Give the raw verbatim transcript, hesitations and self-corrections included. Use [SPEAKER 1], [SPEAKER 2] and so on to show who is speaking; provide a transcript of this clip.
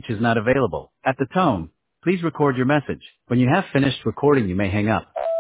[SPEAKER 1] reach is not available. At the tone, please record your message. When you have finished recording, you may hang up.